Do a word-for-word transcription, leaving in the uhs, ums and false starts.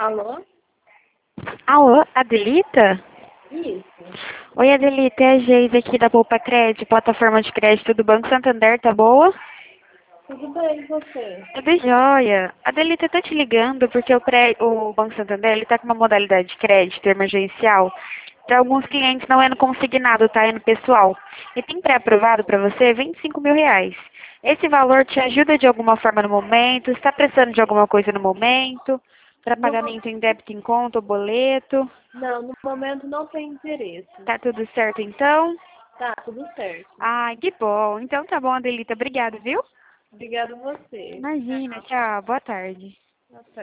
Alô? Alô, Adelita? Isso. Oi, Adelita, é a Geise aqui da Poupa Crédito, plataforma de crédito do Banco Santander, tá boa? Tudo bem, e você? Tudo jóia. Adelita, tá te ligando porque o, pré... o Banco Santander ele tá com uma modalidade de crédito emergencial. Para alguns clientes não é no consignado, tá? É no pessoal. E tem pré-aprovado para você vinte e cinco mil reais. Esse valor te ajuda de alguma forma no momento? Está precisando de alguma coisa no momento? Para No mo- pagamento em débito em conta ou boleto? Não, no momento não tem interesse. Tá tudo certo então? Tá, tudo certo. Ai, que bom. Então tá bom, Adelita. Obrigada, viu? Obrigada a você. Imagina. Tchau. Boa tarde. Tchau.